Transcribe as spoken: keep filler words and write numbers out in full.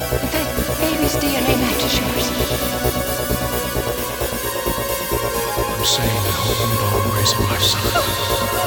But that baby's D N A matches yours. I'm saying that hope and bone raising my son.